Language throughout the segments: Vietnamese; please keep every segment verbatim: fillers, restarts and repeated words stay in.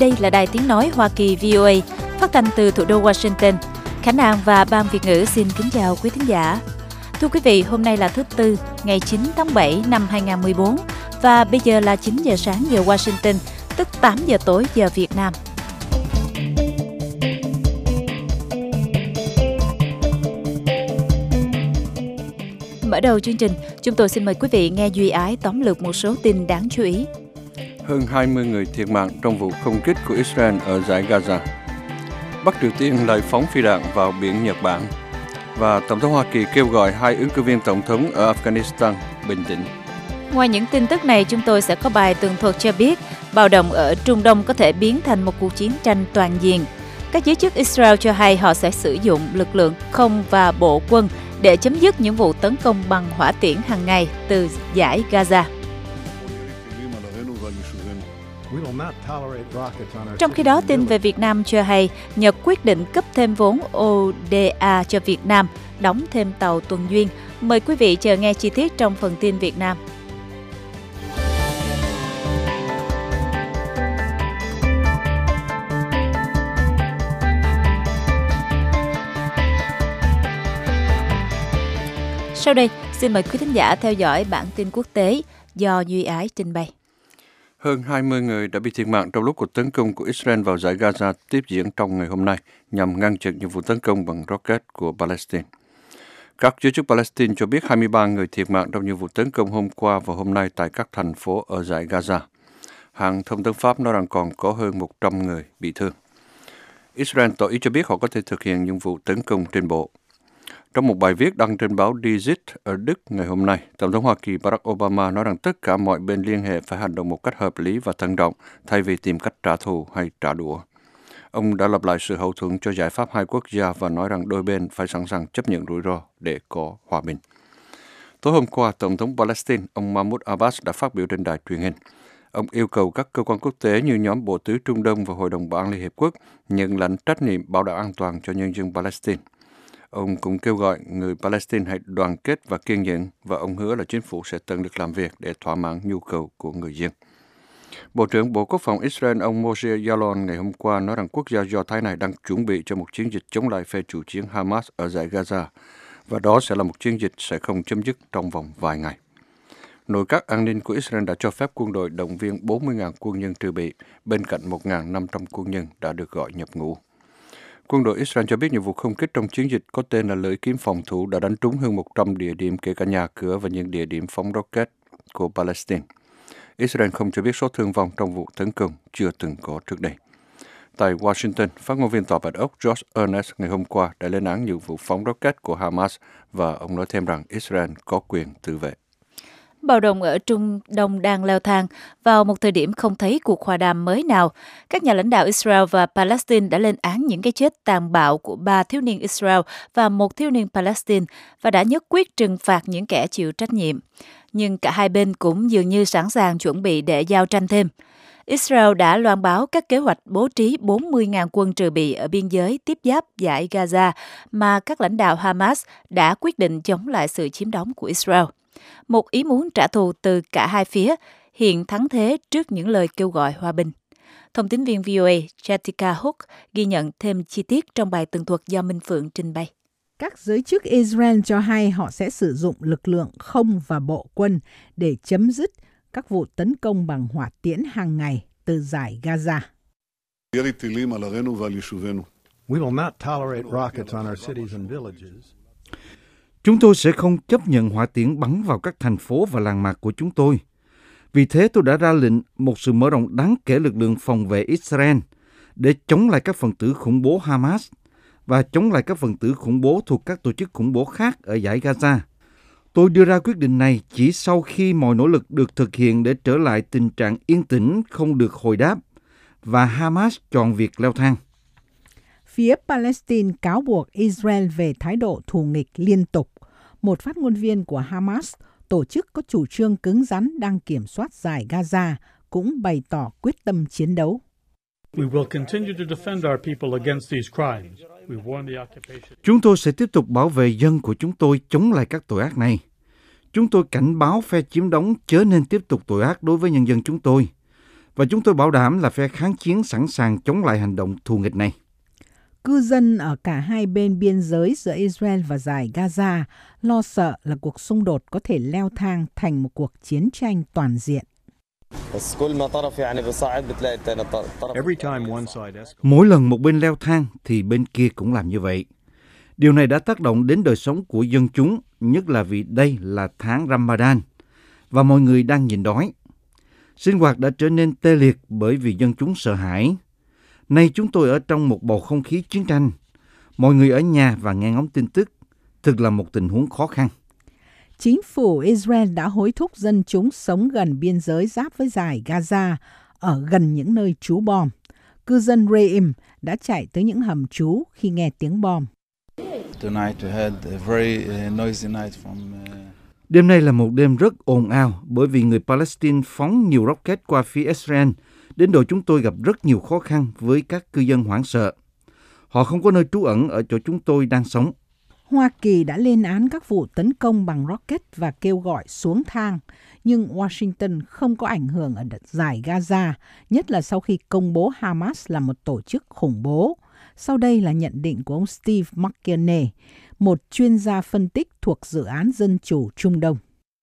Đây là Đài Tiếng Nói Hoa Kỳ vê o a, phát thanh từ thủ đô Washington. Khánh An và Ban Việt ngữ xin kính chào quý thính giả. Thưa quý vị, hôm nay là thứ Tư, ngày chín tháng bảy năm hai nghìn không trăm mười bốn và bây giờ là chín giờ sáng giờ Washington, tức tám giờ tối giờ Việt Nam. Mở đầu chương trình, chúng tôi xin mời quý vị nghe Duy Ái tóm lược một số tin đáng chú ý. Hơn hai mươi người thiệt mạng trong vụ không kích của Israel ở dải Gaza. Bắc Triều Tiên lại phóng phi đạn vào biển Nhật Bản. Và Tổng thống Hoa Kỳ kêu gọi hai ứng cử viên tổng thống ở Afghanistan bình tĩnh. Ngoài những tin tức này, chúng tôi sẽ có bài tường thuật cho biết bạo động ở Trung Đông có thể biến thành một cuộc chiến tranh toàn diện. Các giới chức Israel cho hay họ sẽ sử dụng lực lượng không và bộ quân để chấm dứt những vụ tấn công bằng hỏa tiễn hàng ngày từ dải Gaza. Trong khi đó, tin về Việt Nam cho hay Nhật quyết định cấp thêm vốn o đê a cho Việt Nam, đóng thêm tàu tuần duyên. Mời quý vị chờ nghe chi tiết trong phần tin Việt Nam. Sau đây, xin mời quý thính giả theo dõi bản tin quốc tế do Duy Ái trình bày. Hơn hai mươi người đã bị thiệt mạng trong lúc cuộc tấn công của Israel vào dải Gaza tiếp diễn trong ngày hôm nay nhằm ngăn chặn những vụ tấn công bằng rocket của Palestine. Các giới chức Palestine cho biết hai mươi ba người thiệt mạng trong những vụ tấn công hôm qua và hôm nay tại các thành phố ở dải Gaza. Hãng thông tấn Pháp nói rằng còn có hơn một trăm người bị thương. Israel tỏ ý cho biết họ có thể thực hiện những vụ tấn công trên bộ. Trong một bài viết đăng trên báo Die Zeit ở Đức ngày hôm nay, Tổng thống Hoa Kỳ Barack Obama nói rằng tất cả mọi bên liên hệ phải hành động một cách hợp lý và thận trọng thay vì tìm cách trả thù hay trả đũa. Ông đã lặp lại sự hậu thuẫn cho giải pháp hai quốc gia và nói rằng đôi bên phải sẵn sàng chấp nhận rủi ro để có hòa bình. Tối hôm qua, Tổng thống Palestine, ông Mahmoud Abbas đã phát biểu trên đài truyền hình. Ông yêu cầu các cơ quan quốc tế như nhóm Bộ Tứ Trung Đông và Hội đồng Bảo an Liên Hiệp Quốc nhận lãnh trách nhiệm bảo đảm an toàn cho nhân dân Palestine. Ông cũng kêu gọi người Palestine hãy đoàn kết và kiên nhẫn và ông hứa là chính phủ sẽ tận lực làm việc để thỏa mãn nhu cầu của người dân. Bộ trưởng Bộ Quốc phòng Israel ông Moshe Yaalon ngày hôm qua nói rằng quốc gia Do Thái này đang chuẩn bị cho một chiến dịch chống lại phe chủ chiến Hamas ở dải Gaza và đó sẽ là một chiến dịch sẽ không chấm dứt trong vòng vài ngày. Nội các an ninh của Israel đã cho phép quân đội động viên bốn mươi nghìn quân nhân trừ bị bên cạnh một nghìn năm trăm quân nhân đã được gọi nhập ngũ. Quân đội Israel cho biết những vụ không kích trong chiến dịch có tên là lưỡi kiếm phòng thủ đã đánh trúng hơn một trăm địa điểm kể cả nhà cửa và những địa điểm phóng rocket của Palestine. Israel không cho biết số thương vong trong vụ tấn công chưa từng có trước đây. Tại Washington, phát ngôn viên Tòa Bạch Ốc George Ernest ngày hôm qua đã lên án những vụ phóng rocket của Hamas và ông nói thêm rằng Israel có quyền tự vệ. Bạo động ở Trung Đông đang leo thang vào một thời điểm không thấy cuộc hòa đàm mới nào. Các nhà lãnh đạo Israel và Palestine đã lên án những cái chết tàn bạo của ba thiếu niên Israel và một thiếu niên Palestine và đã nhất quyết trừng phạt những kẻ chịu trách nhiệm. Nhưng cả hai bên cũng dường như sẵn sàng chuẩn bị để giao tranh thêm. Israel đã loan báo các kế hoạch bố trí bốn mươi nghìn quân trừ bị ở biên giới tiếp giáp dải Gaza mà các lãnh đạo Hamas đã quyết định chống lại sự chiếm đóng của Israel. Một ý muốn trả thù từ cả hai phía hiện thắng thế trước những lời kêu gọi hòa bình. Thông tín viên vê o a Jessica Hook ghi nhận thêm chi tiết trong bài tường thuật do Minh Phượng trình bày. Các giới chức Israel cho hay họ sẽ sử dụng lực lượng không và bộ quân để chấm dứt các vụ tấn công bằng hỏa tiễn hàng ngày từ dải Gaza. We will not tolerate rockets on our cities and villages. Chúng tôi sẽ không chấp nhận hỏa tiễn bắn vào các thành phố và làng mạc của chúng tôi. Vì thế tôi đã ra lệnh một sự mở rộng đáng kể lực lượng phòng vệ Israel để chống lại các phần tử khủng bố Hamas và chống lại các phần tử khủng bố thuộc các tổ chức khủng bố khác ở dải Gaza. Tôi đưa ra quyết định này chỉ sau khi mọi nỗ lực được thực hiện để trở lại tình trạng yên tĩnh không được hồi đáp và Hamas chọn việc leo thang. Phía Palestine cáo buộc Israel về thái độ thù nghịch liên tục. Một phát ngôn viên của Hamas, tổ chức có chủ trương cứng rắn đang kiểm soát dải Gaza, cũng bày tỏ quyết tâm chiến đấu. Chúng tôi sẽ tiếp tục bảo vệ dân của chúng tôi chống lại các tội ác này. Chúng tôi cảnh báo phe chiếm đóng chớ nên tiếp tục tội ác đối với nhân dân chúng tôi. Và chúng tôi bảo đảm là phe kháng chiến sẵn sàng chống lại hành động thù nghịch này. Cư dân ở cả hai bên biên giới giữa Israel và dải Gaza lo sợ là cuộc xung đột có thể leo thang thành một cuộc chiến tranh toàn diện. Every time one side escalates, Mỗi lần một bên leo thang thì bên kia cũng làm như vậy. Điều này đã tác động đến đời sống của dân chúng, nhất là vì đây là tháng Ramadan và mọi người đang nhịn đói. Sinh hoạt đã trở nên tê liệt bởi vì dân chúng sợ hãi. Nay chúng tôi ở trong một bầu không khí chiến tranh. Mọi người ở nhà và nghe ngóng tin tức. Thực là một tình huống khó khăn. Chính phủ Israel đã hối thúc dân chúng sống gần biên giới giáp với dải Gaza, ở gần những nơi trú bom. Cư dân Re'im đã chạy tới những hầm trú khi nghe tiếng bom. Đêm nay là một đêm rất ồn ào bởi vì người Palestine phóng nhiều rocket qua phía Israel. Đến độ chúng tôi gặp rất nhiều khó khăn với các cư dân hoảng sợ. Họ không có nơi trú ẩn ở chỗ chúng tôi đang sống. Hoa Kỳ đã lên án các vụ tấn công bằng rocket và kêu gọi xuống thang, nhưng Washington không có ảnh hưởng ở dải Gaza, nhất là sau khi công bố Hamas là một tổ chức khủng bố. Sau đây là nhận định của ông Steve McKinney, một chuyên gia phân tích thuộc dự án Dân chủ Trung Đông.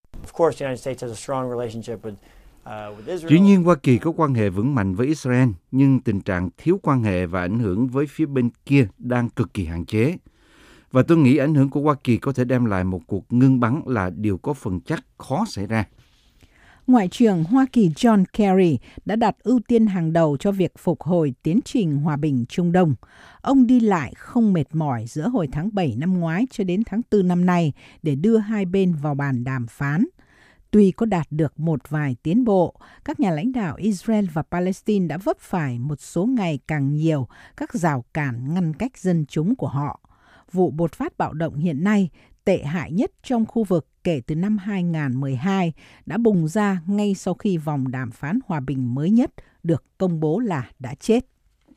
Dĩ nhiên Hoa Kỳ có quan hệ vững mạnh với Israel, nhưng tình trạng thiếu quan hệ và ảnh hưởng với phía bên kia đang cực kỳ hạn chế. Và tôi nghĩ ảnh hưởng của Hoa Kỳ có thể đem lại một cuộc ngưng bắn là điều có phần chắc khó xảy ra. Ngoại trưởng Hoa Kỳ John Kerry đã đặt ưu tiên hàng đầu cho việc phục hồi tiến trình hòa bình Trung Đông. Ông đi lại không mệt mỏi giữa hồi tháng bảy năm ngoái cho đến tháng tư năm nay để đưa hai bên vào bàn đàm phán. Tuy có đạt được một vài tiến bộ, các nhà lãnh đạo Israel và Palestine đã vấp phải một số ngày càng nhiều các rào cản ngăn cách dân chúng của họ. Vụ bột phát bạo động hiện nay, tệ hại nhất trong khu vực kể từ năm hai không một hai, đã bùng ra ngay sau khi vòng đàm phán hòa bình mới nhất được công bố là đã chết.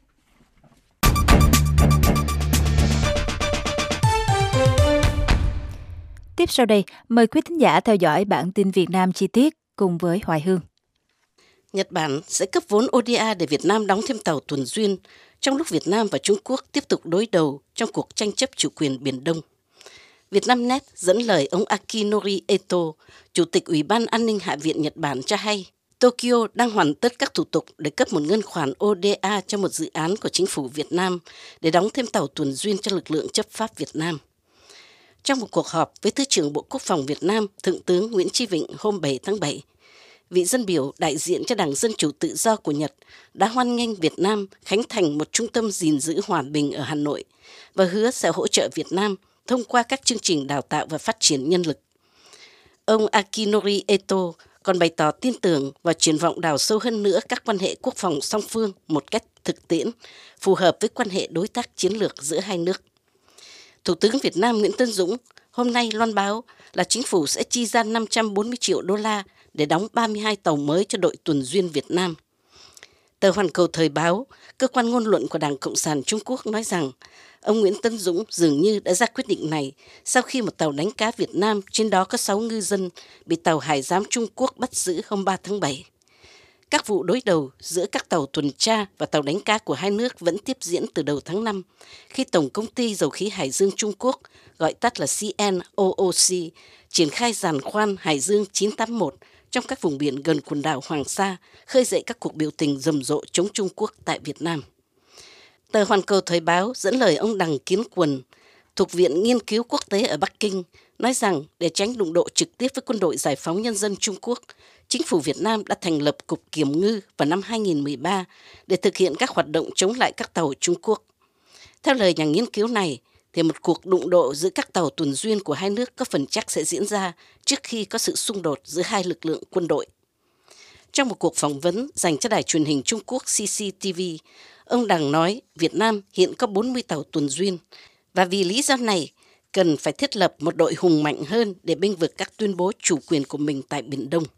Tiếp sau đây, mời quý thính giả theo dõi bản tin Việt Nam chi tiết cùng với Hoài Hương. Nhật Bản sẽ cấp vốn ô đê a để Việt Nam đóng thêm tàu tuần duyên, trong lúc Việt Nam và Trung Quốc tiếp tục đối đầu trong cuộc tranh chấp chủ quyền Biển Đông. Vietnamnet dẫn lời ông Akinori Eto, Chủ tịch Ủy ban An ninh Hạ viện Nhật Bản cho hay, Tokyo đang hoàn tất các thủ tục để cấp một ngân khoản ô đê a cho một dự án của chính phủ Việt Nam để đóng thêm tàu tuần duyên cho lực lượng chấp pháp Việt Nam. Trong một cuộc họp với Thứ trưởng Bộ Quốc phòng Việt Nam, Thượng tướng Nguyễn Chí Vịnh hôm bảy tháng bảy, vị dân biểu đại diện cho Đảng Dân Chủ Tự Do của Nhật đã hoan nghênh Việt Nam khánh thành một trung tâm gìn giữ hòa bình ở Hà Nội và hứa sẽ hỗ trợ Việt Nam thông qua các chương trình đào tạo và phát triển nhân lực. Ông Akinori Eto còn bày tỏ tin tưởng và triển vọng đào sâu hơn nữa các quan hệ quốc phòng song phương một cách thực tiễn, phù hợp với quan hệ đối tác chiến lược giữa hai nước. Thủ tướng Việt Nam Nguyễn Tấn Dũng hôm nay loan báo là chính phủ sẽ chi ra năm trăm bốn mươi triệu đô la để đóng ba mươi hai tàu mới cho đội tuần duyên Việt Nam. Tờ Hoàn Cầu Thời báo, cơ quan ngôn luận của Đảng Cộng sản Trung Quốc nói rằng ông Nguyễn Tấn Dũng dường như đã ra quyết định này sau khi một tàu đánh cá Việt Nam, trên đó có sáu ngư dân, bị tàu hải giám Trung Quốc bắt giữ hôm ba tháng bảy. Các vụ đối đầu giữa các tàu tuần tra và tàu đánh cá của hai nước vẫn tiếp diễn từ đầu tháng năm, khi Tổng Công ty Dầu khí Hải dương Trung Quốc, gọi tắt là xê en o o xê, triển khai giàn khoan Hải dương chín tám mốt trong các vùng biển gần quần đảo Hoàng Sa, khơi dậy các cuộc biểu tình rầm rộ chống Trung Quốc tại Việt Nam. Tờ Hoàn Cầu Thời báo dẫn lời ông Đằng Kiến Quần, thuộc Viện Nghiên cứu Quốc tế ở Bắc Kinh, nói rằng để tránh đụng độ trực tiếp với Quân đội Giải phóng Nhân dân Trung Quốc, chính phủ Việt Nam đã thành lập Cục Kiểm ngư vào năm hai không một ba để thực hiện các hoạt động chống lại các tàu Trung Quốc. Theo lời nhà nghiên cứu này, thì một cuộc đụng độ giữa các tàu tuần duyên của hai nước có phần chắc sẽ diễn ra trước khi có sự xung đột giữa hai lực lượng quân đội. Trong một cuộc phỏng vấn dành cho đài truyền hình Trung Quốc xê xê tê vê, ông Đằng nói Việt Nam hiện có bốn mươi tàu tuần duyên và vì lý do này cần phải thiết lập một đội hùng mạnh hơn để bênh vực các tuyên bố chủ quyền của mình tại Biển Đông.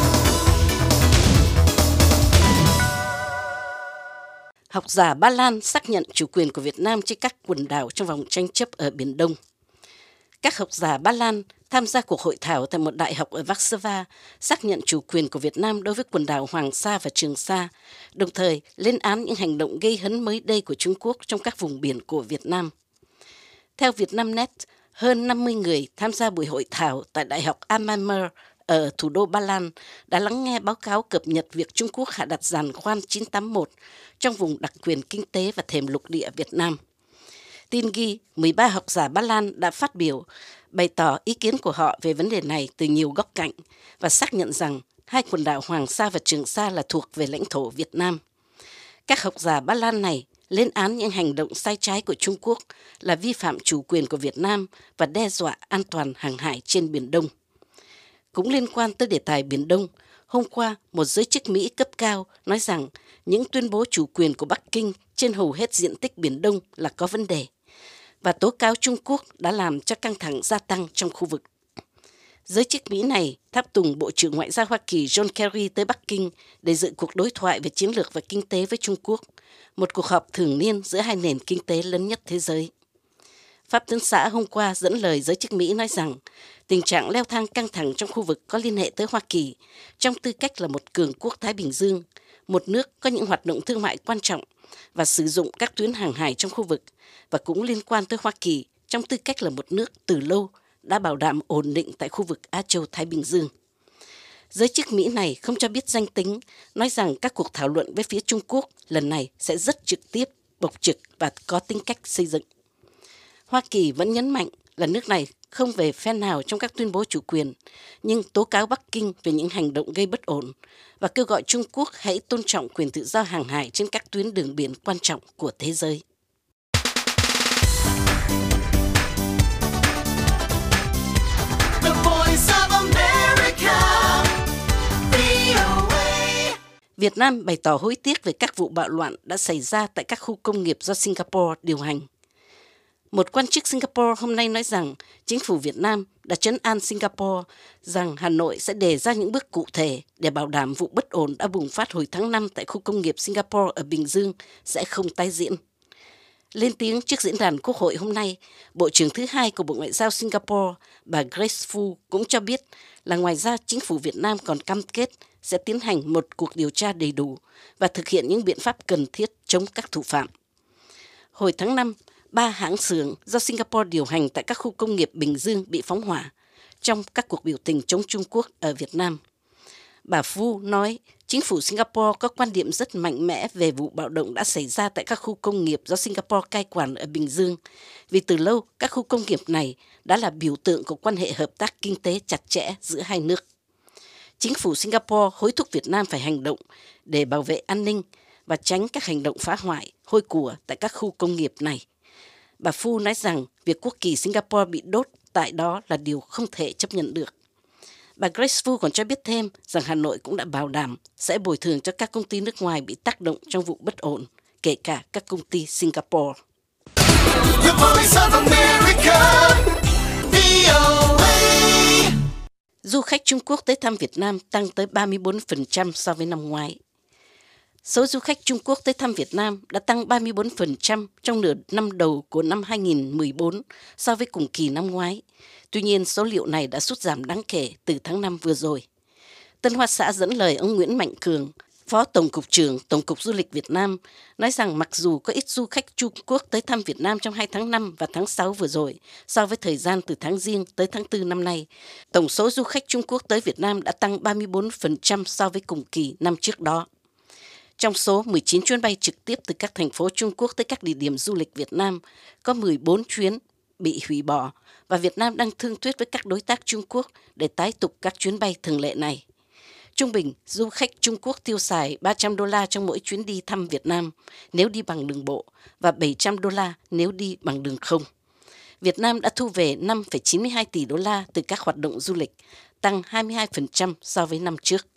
Học giả Ba Lan xác nhận chủ quyền của Việt Nam trên các quần đảo trong vòng tranh chấp ở Biển Đông. Các học giả Ba Lan tham gia cuộc hội thảo tại một đại học ở Warsaw xác nhận chủ quyền của Việt Nam đối với quần đảo Hoàng Sa và Trường Sa, đồng thời lên án những hành động gây hấn mới đây của Trung Quốc trong các vùng biển của Việt Nam. Theo Vietnamnet, hơn năm mươi người tham gia buổi hội thảo tại Đại học Ammer ở thủ đô Ba Lan đã lắng nghe báo cáo cập nhật việc Trung Quốc hạ đặt giàn khoan chín tám mốt trong vùng đặc quyền kinh tế và thềm lục địa Việt Nam. Tin ghi, mười ba học giả Ba Lan đã phát biểu, bày tỏ ý kiến của họ về vấn đề này từ nhiều góc cạnh và xác nhận rằng hai quần đảo Hoàng Sa và Trường Sa là thuộc về lãnh thổ Việt Nam. Các học giả Ba Lan này lên án những hành động sai trái của Trung Quốc là vi phạm chủ quyền của Việt Nam và đe dọa an toàn hàng hải trên Biển Đông. Cũng liên quan tới đề tài Biển Đông, hôm qua một giới chức Mỹ cấp cao nói rằng những tuyên bố chủ quyền của Bắc Kinh trên hầu hết diện tích Biển Đông là có vấn đề, và tố cáo Trung Quốc đã làm cho căng thẳng gia tăng trong khu vực. Giới chức Mỹ này tháp tùng Bộ trưởng Ngoại giao Hoa Kỳ John Kerry tới Bắc Kinh để dự cuộc đối thoại về chiến lược và kinh tế với Trung Quốc, một cuộc họp thường niên giữa hai nền kinh tế lớn nhất thế giới. Pháp Tướng xã hôm qua dẫn lời giới chức Mỹ nói rằng tình trạng leo thang căng thẳng trong khu vực có liên hệ tới Hoa Kỳ trong tư cách là một cường quốc Thái Bình Dương, một nước có những hoạt động thương mại quan trọng và sử dụng các tuyến hàng hải trong khu vực, và cũng liên quan tới Hoa Kỳ trong tư cách là một nước từ lâu đã bảo đảm ổn định tại khu vực Á Châu Thái Bình Dương. Giới chức Mỹ này không cho biết danh tính, nói rằng các cuộc thảo luận với phía Trung Quốc lần này sẽ rất trực tiếp, bộc trực và có tính cách xây dựng. Hoa Kỳ vẫn nhấn mạnh là nước này không về phe nào trong các tuyên bố chủ quyền, nhưng tố cáo Bắc Kinh về những hành động gây bất ổn và kêu gọi Trung Quốc hãy tôn trọng quyền tự do hàng hải trên các tuyến đường biển quan trọng của thế giới. The Voice of America, vê o a. Việt Nam bày tỏ hối tiếc về các vụ bạo loạn đã xảy ra tại các khu công nghiệp do Singapore điều hành. Một quan chức Singapore hôm nay nói rằng chính phủ Việt Nam đã trấn an Singapore rằng Hà Nội sẽ đề ra những bước cụ thể để bảo đảm vụ bất ổn đã bùng phát hồi tháng năm tại khu công nghiệp Singapore ở Bình Dương sẽ không tái diễn. Lên tiếng trước diễn đàn Quốc hội hôm nay, Bộ trưởng thứ hai của Bộ Ngoại giao Singapore, bà Grace Fu cũng cho biết là ngoài ra chính phủ Việt Nam còn cam kết sẽ tiến hành một cuộc điều tra đầy đủ và thực hiện những biện pháp cần thiết chống các thủ phạm. Hồi tháng năm, ba hãng xưởng do Singapore điều hành tại các khu công nghiệp Bình Dương bị phóng hỏa trong các cuộc biểu tình chống Trung Quốc ở Việt Nam. Bà Fu nói chính phủ Singapore có quan điểm rất mạnh mẽ về vụ bạo động đã xảy ra tại các khu công nghiệp do Singapore cai quản ở Bình Dương, vì từ lâu các khu công nghiệp này đã là biểu tượng của quan hệ hợp tác kinh tế chặt chẽ giữa hai nước. Chính phủ Singapore hối thúc Việt Nam phải hành động để bảo vệ an ninh và tránh các hành động phá hoại, hôi của tại các khu công nghiệp này. Bà Fu nói rằng việc quốc kỳ Singapore bị đốt tại đó là điều không thể chấp nhận được. Bà Grace Fu còn cho biết thêm rằng Hà Nội cũng đã bảo đảm sẽ bồi thường cho các công ty nước ngoài bị tác động trong vụ bất ổn, kể cả các công ty Singapore. The Voice of America, vê o a. Du khách Trung Quốc tới thăm Việt Nam tăng tới ba mươi bốn phần trăm so với năm ngoái. Số du khách Trung Quốc tới thăm Việt Nam đã tăng ba mươi bốn phần trăm trong nửa năm đầu của năm hai nghìn không trăm mười bốn so với cùng kỳ năm ngoái. Tuy nhiên, số liệu này đã sút giảm đáng kể từ tháng năm vừa rồi. Tân Hoa Xã dẫn lời ông Nguyễn Mạnh Cường, Phó Tổng cục trưởng Tổng cục Du lịch Việt Nam, nói rằng mặc dù có ít du khách Trung Quốc tới thăm Việt Nam trong hai tháng năm và tháng sáu vừa rồi, so với thời gian từ tháng Giêng tới tháng tư năm nay, tổng số du khách Trung Quốc tới Việt Nam đã tăng ba mươi bốn phần trăm so với cùng kỳ năm trước đó. Trong số mười chín chuyến bay trực tiếp từ các thành phố Trung Quốc tới các địa điểm du lịch Việt Nam, có mười bốn chuyến bị hủy bỏ và Việt Nam đang thương thuyết với các đối tác Trung Quốc để tái tục các chuyến bay thường lệ này. Trung bình, du khách Trung Quốc tiêu xài ba trăm đô la trong mỗi chuyến đi thăm Việt Nam nếu đi bằng đường bộ và bảy trăm đô la nếu đi bằng đường không. Việt Nam đã thu về năm phẩy chín mươi hai tỷ đô la từ các hoạt động du lịch, tăng hai mươi hai phần trăm so với năm trước.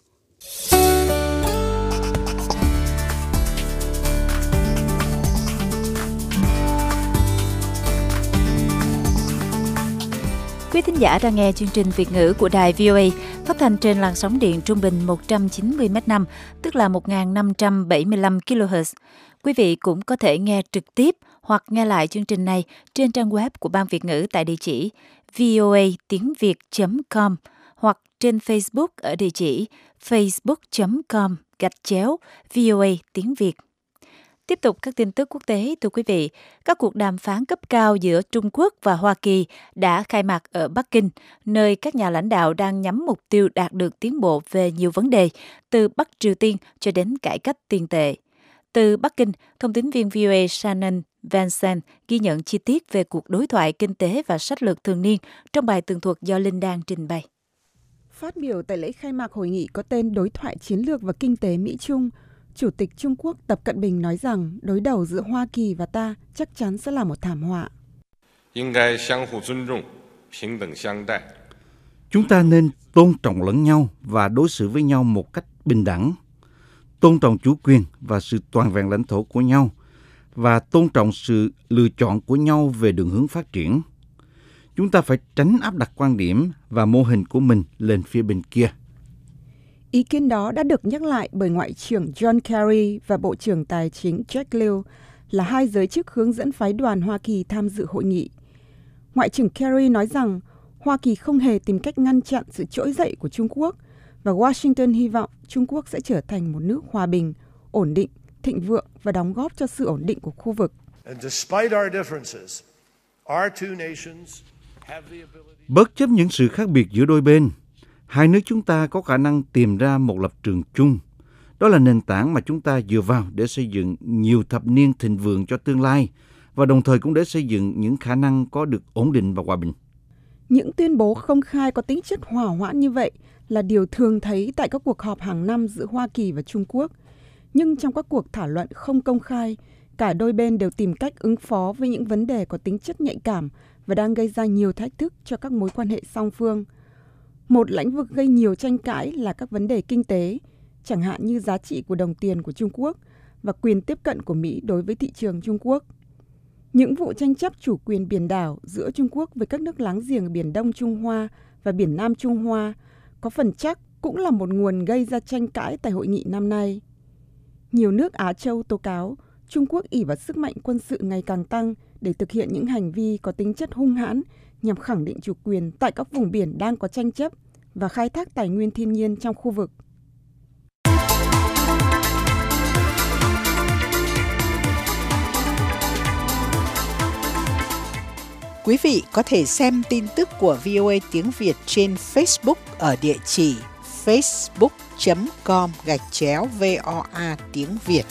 Quý thính giả đang nghe chương trình Việt ngữ của đài vê o a. phát thanh trên làn sóng điện trung bình một trăm chín mươi mét năm, tức là một nghìn năm trăm bảy mươi lăm ki lô héc. Quý vị cũng có thể nghe trực tiếp hoặc nghe lại chương trình này trên trang web của Ban Việt ngữ tại địa chỉ voa tiếng việt chấm com hoặc trên Facebook ở địa chỉ facebook chấm com gạch chéo voa tiếng việt. Tiếp tục các tin tức quốc tế, thưa quý vị, các cuộc đàm phán cấp cao giữa Trung Quốc và Hoa Kỳ đã khai mạc ở Bắc Kinh, nơi các nhà lãnh đạo đang nhắm mục tiêu đạt được tiến bộ về nhiều vấn đề, từ Bắc Triều Tiên cho đến cải cách tiền tệ. Từ Bắc Kinh, thông tín viên vê o a Shannon Vincent ghi nhận chi tiết về cuộc đối thoại kinh tế và sách lược thường niên trong bài tường thuật do Linh Đan trình bày. Phát biểu tại lễ khai mạc hội nghị có tên Đối thoại chiến lược và kinh tế Mỹ-Trung, Chủ tịch Trung Quốc Tập Cận Bình nói rằng đối đầu giữa Hoa Kỳ và ta chắc chắn sẽ là một thảm họa. Chúng ta nên tôn trọng lẫn nhau và đối xử với nhau một cách bình đẳng, tôn trọng chủ quyền và sự toàn vẹn lãnh thổ của nhau, và tôn trọng sự lựa chọn của nhau về đường hướng phát triển. Chúng ta phải tránh áp đặt quan điểm và mô hình của mình lên phía bên kia. Ý kiến đó đã được nhắc lại bởi Ngoại trưởng John Kerry và Bộ trưởng Tài chính Jack Lew, là hai giới chức hướng dẫn phái đoàn Hoa Kỳ tham dự hội nghị. Ngoại trưởng Kerry nói rằng Hoa Kỳ không hề tìm cách ngăn chặn sự trỗi dậy của Trung Quốc, và Washington hy vọng Trung Quốc sẽ trở thành một nước hòa bình, ổn định, thịnh vượng và đóng góp cho sự ổn định của khu vực. Bất chấp những sự khác biệt giữa đôi bên, hai nước chúng ta có khả năng tìm ra một lập trường chung. Đó là nền tảng mà chúng ta dựa vào để xây dựng nhiều thập niên thịnh vượng cho tương lai, và đồng thời cũng để xây dựng những khả năng có được ổn định và hòa bình. Những tuyên bố không khai có tính chất hòa hoãn như vậy là điều thường thấy tại các cuộc họp hàng năm giữa Hoa Kỳ và Trung Quốc. Nhưng trong các cuộc thảo luận không công khai, cả đôi bên đều tìm cách ứng phó với những vấn đề có tính chất nhạy cảm và đang gây ra nhiều thách thức cho các mối quan hệ song phương. Một lĩnh vực gây nhiều tranh cãi là các vấn đề kinh tế, chẳng hạn như giá trị của đồng tiền của Trung Quốc và quyền tiếp cận của Mỹ đối với thị trường Trung Quốc. Những vụ tranh chấp chủ quyền biển đảo giữa Trung Quốc với các nước láng giềng Biển Đông Trung Hoa và Biển Nam Trung Hoa có phần chắc cũng là một nguồn gây ra tranh cãi tại hội nghị năm nay. Nhiều nước Á Châu tố cáo Trung Quốc ỷ vào sức mạnh quân sự ngày càng tăng để thực hiện những hành vi có tính chất hung hãn nhằm khẳng định chủ quyền tại các vùng biển đang có tranh chấp và khai thác tài nguyên thiên nhiên trong khu vực. Quý vị có thể xem tin tức của vê o a tiếng Việt trên Facebook ở địa chỉ facebook chấm com gạch chéo voa tiếng Việt.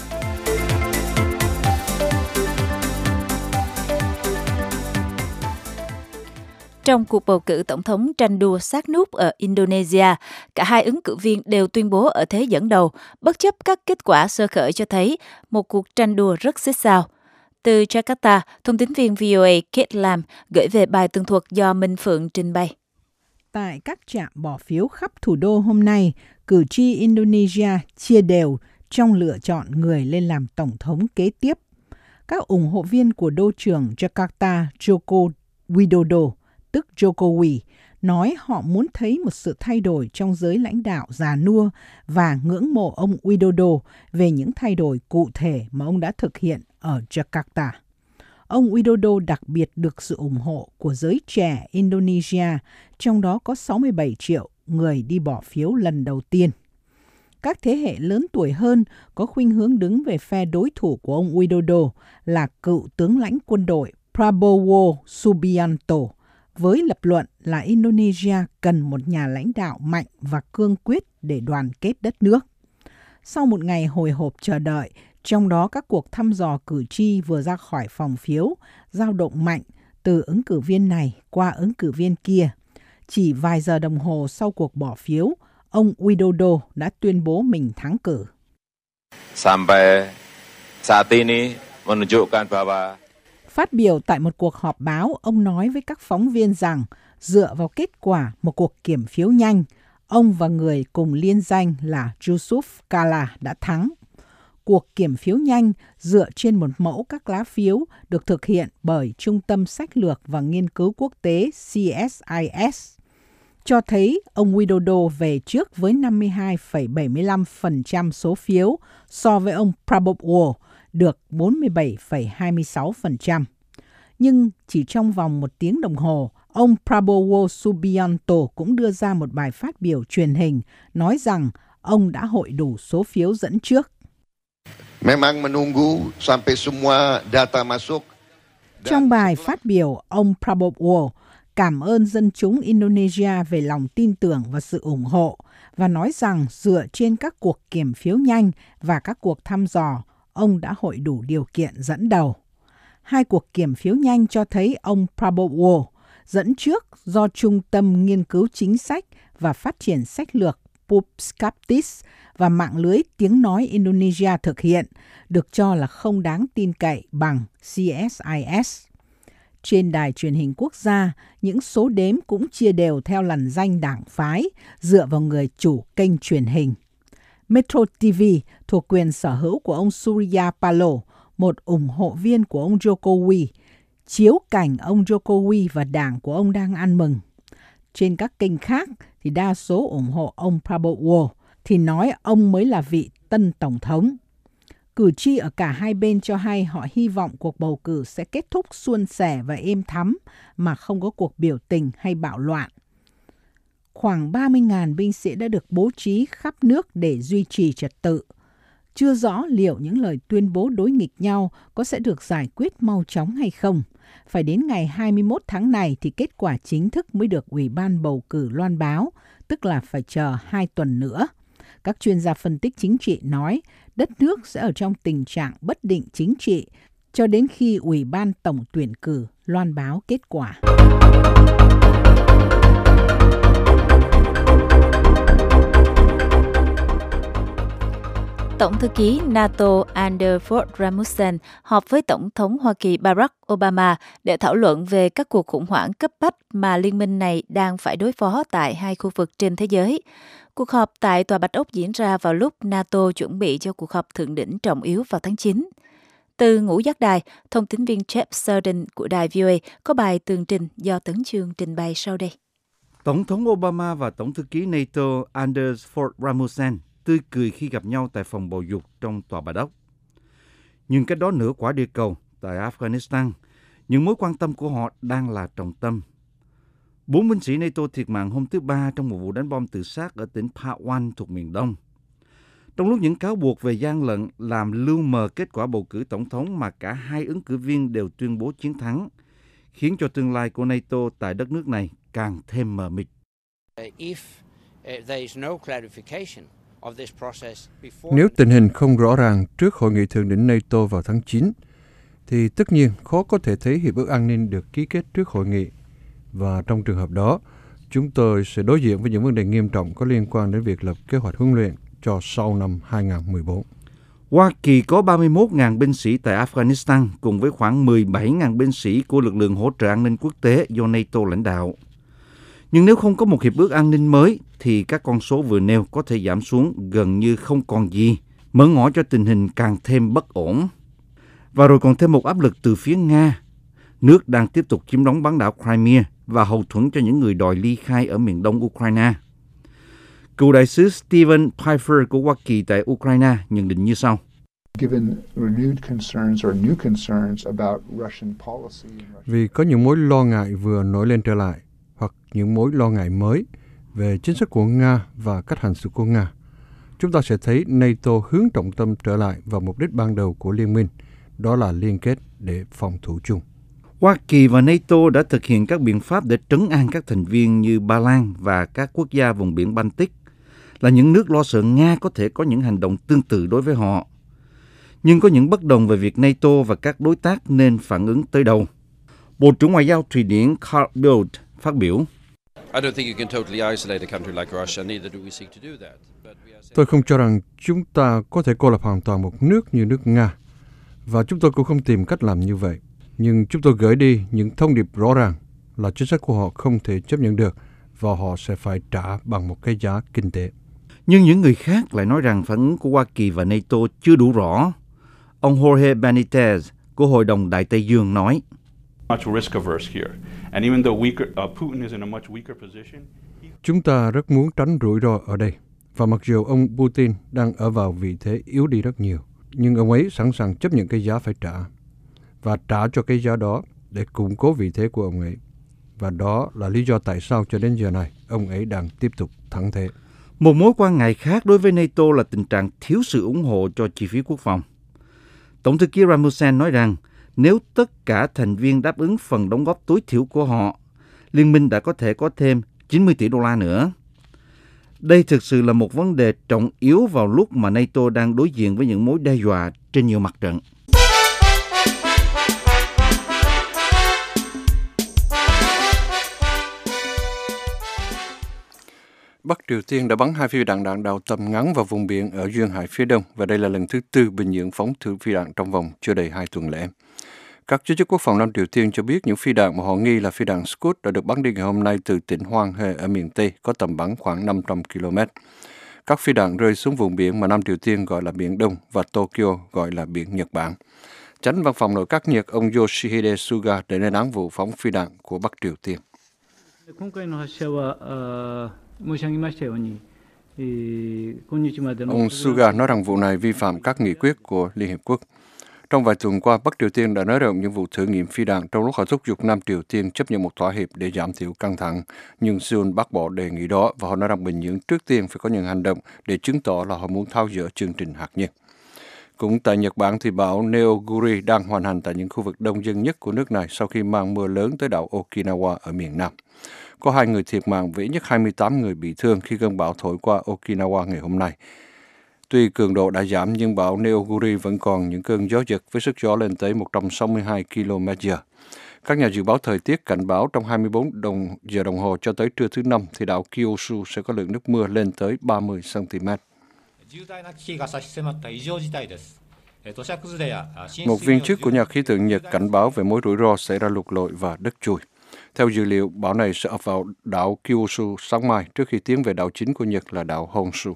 Trong cuộc bầu cử tổng thống tranh đua sát nút ở Indonesia, cả hai ứng cử viên đều tuyên bố ở thế dẫn đầu, bất chấp các kết quả sơ khởi cho thấy một cuộc tranh đua rất xích sao. Từ Jakarta, thông tín viên vê o a Kate Lam gửi về bài tường thuật do Minh Phượng trình bày. Tại các trạm bỏ phiếu khắp thủ đô hôm nay, cử tri Indonesia chia đều trong lựa chọn người lên làm tổng thống kế tiếp. Các ủng hộ viên của đô trưởng Jakarta Joko Widodo, tức Jokowi, nói họ muốn thấy một sự thay đổi trong giới lãnh đạo già nua và ngưỡng mộ ông Widodo về những thay đổi cụ thể mà ông đã thực hiện ở Jakarta. Ông Widodo đặc biệt được sự ủng hộ của giới trẻ Indonesia, trong đó có sáu mươi bảy triệu người đi bỏ phiếu lần đầu tiên. Các thế hệ lớn tuổi hơn có khuynh hướng đứng về phe đối thủ của ông Widodo là cựu tướng lãnh quân đội Prabowo Subianto, với lập luận là Indonesia cần một nhà lãnh đạo mạnh và cương quyết để đoàn kết đất nước. Sau một ngày hồi hộp chờ đợi, trong đó các cuộc thăm dò cử tri vừa ra khỏi phòng phiếu, dao động mạnh từ ứng cử viên này qua ứng cử viên kia. Chỉ vài giờ đồng hồ sau cuộc bỏ phiếu, ông Widodo đã tuyên bố mình thắng cử. Sampai saat ini menunjukkan bahwa Phát biểu tại một cuộc họp báo, ông nói với các phóng viên rằng dựa vào kết quả một cuộc kiểm phiếu nhanh, ông và người cùng liên danh là Yusuf Kala đã thắng. Cuộc kiểm phiếu nhanh dựa trên một mẫu các lá phiếu được thực hiện bởi Trung tâm Sách lược và Nghiên cứu Quốc tế C S I S. cho thấy ông Widodo về trước với năm mươi hai phẩy bảy mươi lăm phần trăm số phiếu so với ông Prabowo được bốn mươi bảy phẩy hai mươi sáu phần trăm. Nhưng chỉ trong vòng một tiếng đồng hồ, ông Prabowo Subianto cũng đưa ra một bài phát biểu truyền hình nói rằng ông đã hội đủ số phiếu dẫn trước. Memang menunggu sampai semua data masuk. Trong bài phát biểu, ông Prabowo cảm ơn dân chúng Indonesia về lòng tin tưởng và sự ủng hộ và nói rằng dựa trên các cuộc kiểm phiếu nhanh và các cuộc thăm dò, ông đã hội đủ điều kiện dẫn đầu. Hai cuộc kiểm phiếu nhanh cho thấy ông Prabowo dẫn trước do Trung tâm Nghiên cứu Chính sách và Phát triển Sách lược Puskaptis và mạng lưới tiếng nói Indonesia thực hiện, được cho là không đáng tin cậy bằng xê ét i ét. Trên đài truyền hình quốc gia, những số đếm cũng chia đều theo lằn ranh đảng phái, dựa vào người chủ kênh truyền hình. Metro ti vi thuộc quyền sở hữu của ông Surya Paloh, một ủng hộ viên của ông Jokowi, chiếu cảnh ông Jokowi và đảng của ông đang ăn mừng. Trên các kênh khác thì đa số ủng hộ ông Prabowo, thì nói ông mới là vị tân tổng thống. Cử tri ở cả hai bên cho hay họ hy vọng cuộc bầu cử sẽ kết thúc suôn sẻ và êm thắm mà không có cuộc biểu tình hay bạo loạn. Khoảng ba mươi nghìn binh sĩ đã được bố trí khắp nước để duy trì trật tự. Chưa rõ liệu những lời tuyên bố đối nghịch nhau có sẽ được giải quyết mau chóng hay không. Phải đến ngày hai mươi mốt tháng này thì kết quả chính thức mới được Ủy ban bầu cử loan báo, tức là phải chờ hai tuần nữa. Các chuyên gia phân tích chính trị nói đất nước sẽ ở trong tình trạng bất định chính trị cho đến khi Ủy ban tổng tuyển cử loan báo kết quả. Tổng thư ký NATO Anders Fogh Rasmussen họp với Tổng thống Hoa Kỳ Barack Obama để thảo luận về các cuộc khủng hoảng cấp bách mà liên minh này đang phải đối phó tại hai khu vực trên thế giới. Cuộc họp tại Tòa Bạch Ốc diễn ra vào lúc NATO chuẩn bị cho cuộc họp thượng đỉnh trọng yếu vào tháng chín. Từ ngũ giác đài, thông tín viên Jeff Surden của đài vê o a có bài tường trình do Tấn Chương trình bày sau đây. Tổng thống Obama và Tổng thư ký NATO Anders Fogh Rasmussen tươi cười khi gặp nhau tại phòng bầu dục trong Tòa Bạch Ốc. Nhưng cách đó nửa quả địa cầu, tại Afghanistan, những mối quan tâm của họ đang là trọng tâm. Bốn binh sĩ NATO thiệt mạng hôm thứ Ba trong một vụ đánh bom tự sát ở tỉnh Pawan thuộc miền Đông. Trong lúc những cáo buộc về gian lận làm lu mờ kết quả bầu cử tổng thống mà cả hai ứng cử viên đều tuyên bố chiến thắng, khiến cho tương lai của NATO tại đất nước này càng thêm mờ mịt. Nếu tình hình không rõ ràng trước hội nghị thượng đỉnh NATO vào tháng chín, thì tất nhiên khó có thể thấy hiệp ước an ninh được ký kết trước hội nghị. Và trong trường hợp đó, chúng tôi sẽ đối diện với những vấn đề nghiêm trọng có liên quan đến việc lập kế hoạch huấn luyện cho sau năm hai không một bốn. Hoa Kỳ có ba mươi mốt nghìn binh sĩ tại Afghanistan cùng với khoảng mười bảy nghìn binh sĩ của lực lượng hỗ trợ an ninh quốc tế do NATO lãnh đạo. Nhưng nếu không có một hiệp ước an ninh mới, thì các con số vừa nêu có thể giảm xuống gần như không còn gì, mở ngõ cho tình hình càng thêm bất ổn. Và rồi còn thêm một áp lực từ phía Nga. Nước đang tiếp tục chiếm đóng bán đảo Crimea và hậu thuẫn cho những người đòi ly khai ở miền đông Ukraine. Cựu đại sứ Stephen Pfeiffer của Hoa Kỳ tại Ukraine nhận định như sau. Vì có những mối lo ngại vừa nổi lên trở lại, hoặc những mối lo ngại mới về chính sách của Nga và cách hành xử của Nga, chúng ta sẽ thấy NATO hướng trọng tâm trở lại vào mục đích ban đầu của liên minh, đó là liên kết để phòng thủ chung. Hoa Kỳ và NATO đã thực hiện các biện pháp để trấn an các thành viên như Ba Lan và các quốc gia vùng biển Baltic, là những nước lo sợ Nga có thể có những hành động tương tự đối với họ. Nhưng có những bất đồng về việc NATO và các đối tác nên phản ứng tới đâu. Bộ trưởng Ngoại giao Thụy Điển Carl Bildt phát biểu. Tôi không cho rằng chúng ta có thể cô lập hoàn toàn một nước như nước Nga, và chúng tôi cũng không tìm cách làm như vậy. Nhưng chúng tôi gửi đi những thông điệp rõ ràng là chính sách của họ không thể chấp nhận được và họ sẽ phải trả bằng một cái giá kinh tế. Nhưng những người khác lại nói rằng phản ứng của Hoa Kỳ và NATO chưa đủ rõ. Ông Jorge Benitez của Hội đồng Đại Tây Dương nói. Chúng ta rất muốn tránh rủi ro ở đây. Và mặc dù ông Putin đang ở vào vị thế yếu đi rất nhiều, nhưng ông ấy sẵn sàng chấp nhận cái giá phải trả. Và trả cho cái giá đó để củng cố vị thế của ông ấy. Và đó là lý do tại sao cho đến giờ này, ông ấy đang tiếp tục thắng thế. Một mối quan ngại khác đối với NATO là tình trạng thiếu sự ủng hộ cho chi phí quốc phòng. Tổng thư ký Rasmussen nói rằng nếu tất cả thành viên đáp ứng phần đóng góp tối thiểu của họ, liên minh đã có thể có thêm chín mươi tỷ đô la nữa. Đây thực sự là một vấn đề trọng yếu vào lúc mà NATO đang đối diện với những mối đe dọa trên nhiều mặt trận. Bắc Triều Tiên đã bắn hai phi đạn đạn đạo tầm ngắn vào vùng biển ở duyên hải phía đông và đây là lần thứ tư Bình Nhưỡng phóng thử phi đạn trong vòng chưa đầy hai tuần lễ. Các giới chức quốc phòng Nam Triều Tiên cho biết những phi đạn mà họ nghi là phi đạn Scud đã được bắn đi ngày hôm nay từ tỉnh Hwanghae ở miền Tây có tầm bắn khoảng năm trăm ki lô mét. Các phi đạn rơi xuống vùng biển mà Nam Triều Tiên gọi là Biển Đông và Tokyo gọi là Biển Nhật Bản. Chánh văn phòng nội các Nhật ông Yoshihide Suga đã lên án vụ phóng phi đạn của Bắc Triều Tiên. Ông Suga nói rằng vụ này vi phạm các nghị quyết của Liên Hiệp Quốc. Trong vài tuần qua, Bắc Triều Tiên đã nới rộng những vụ thử nghiệm phi đạn trong lúc họ thúc giục Nam Triều Tiên chấp nhận một thỏa hiệp để giảm thiểu căng thẳng. Nhưng Seoul bác bỏ đề nghị đó và họ nói rằng Bình Nhưỡng trước tiên phải có những hành động để chứng tỏ là họ muốn tháo dỡ chương trình hạt nhân. Cũng tại Nhật Bản thì bão Neoguri đang hoành hành tại những khu vực đông dân nhất của nước này sau khi mang mưa lớn tới đảo Okinawa ở miền Nam. Có hai người thiệt mạng và ít nhất hai mươi tám người bị thương khi cơn bão thổi qua Okinawa ngày hôm nay. Tuy cường độ đã giảm nhưng bão Neoguri vẫn còn những cơn gió giật với sức gió lên tới một trăm sáu mươi hai ki lô mét giờ. Các nhà dự báo thời tiết cảnh báo trong hai mươi bốn đồng giờ đồng hồ cho tới trưa thứ Năm thì đảo Kyushu sẽ có lượng nước mưa lên tới ba mươi xăng ti mét. Một viên chức của nhà khí tượng Nhật cảnh báo về mối rủi ro xảy ra lụt lội và đất trùi. Theo dữ liệu, bão này sẽ ập vào đảo Kyushu sáng mai trước khi tiến về đảo chính của Nhật là đảo Honshu.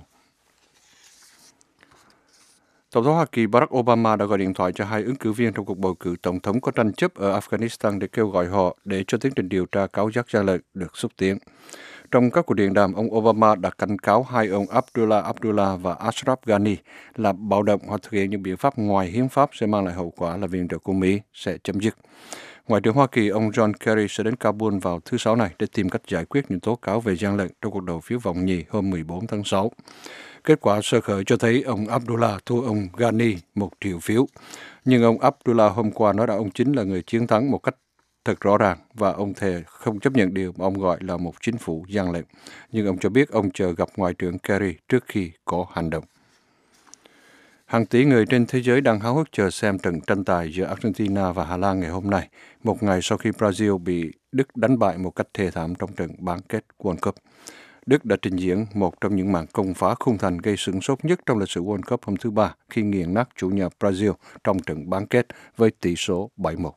Tổng thống Hoa Kỳ Barack Obama đã gọi điện thoại cho hai ứng cử viên trong cuộc bầu cử tổng thống có tranh chấp ở Afghanistan để kêu gọi họ để cho tiến trình điều tra cáo giác gian lận được xúc tiến. Trong các cuộc điện đàm, ông Obama đã cảnh cáo hai ông Abdullah Abdullah và Ashraf Ghani là bạo động hoặc thực hiện những biện pháp ngoài hiến pháp sẽ mang lại hậu quả là viện trợ của Mỹ sẽ chấm dứt. Ngoại trưởng Hoa Kỳ ông John Kerry sẽ đến Kabul vào thứ Sáu này để tìm cách giải quyết những tố cáo về gian lận trong cuộc đầu phiếu vòng nhì hôm mười bốn tháng sáu. Kết quả sơ khởi cho thấy ông Abdullah thua ông Ghani một triệu phiếu. Nhưng ông Abdullah hôm qua nói rằng ông chính là người chiến thắng một cách thật rõ ràng và ông thề không chấp nhận điều mà ông gọi là một chính phủ gian lận. Nhưng ông cho biết ông chờ gặp Ngoại trưởng Kerry trước khi có hành động. Hàng tỷ người trên thế giới đang háo hức chờ xem trận tranh tài giữa Argentina và Hà Lan ngày hôm nay, một ngày sau khi Brazil bị Đức đánh bại một cách thê thảm trong trận bán kết World Cup. Đức đã trình diễn một trong những màn công phá khung thành gây sửng sốt nhất trong lịch sử World Cup hôm thứ Ba khi nghiền nát chủ nhà Brazil trong trận bán kết với tỷ số bảy một.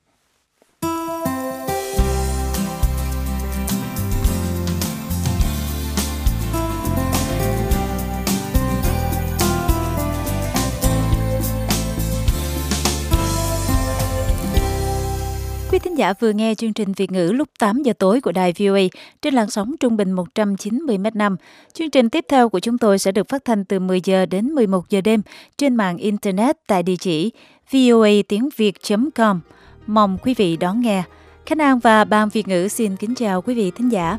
Quý thính giả vừa nghe chương trình Việt ngữ lúc tám giờ tối của đài vê o a trên làn sóng trung bình một trăm chín mươi mét năm. Chương trình tiếp theo của chúng tôi sẽ được phát thanh từ mười giờ đến mười một giờ đêm trên mạng Internet tại địa chỉ voa tiếng việt chấm com. Mong quý vị đón nghe. Khánh An và Ban Việt ngữ xin kính chào quý vị thính giả.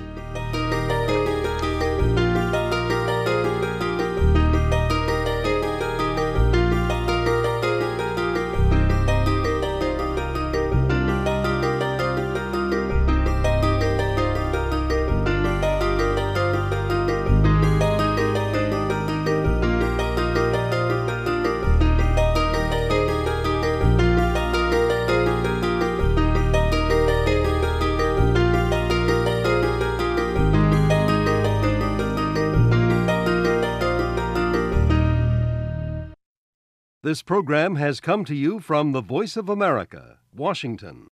This program has come to you from the Voice of America, Washington.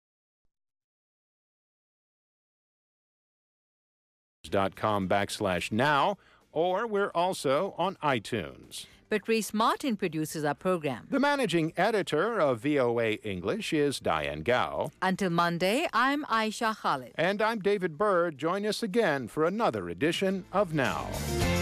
Dot com backslash now or we're also on iTunes. Patrice Martin produces our program. The managing editor of V O A English is Diane Gao. Until Monday, I'm Aisha Khalid. And I'm David Byrd. Join us again for another edition of Now.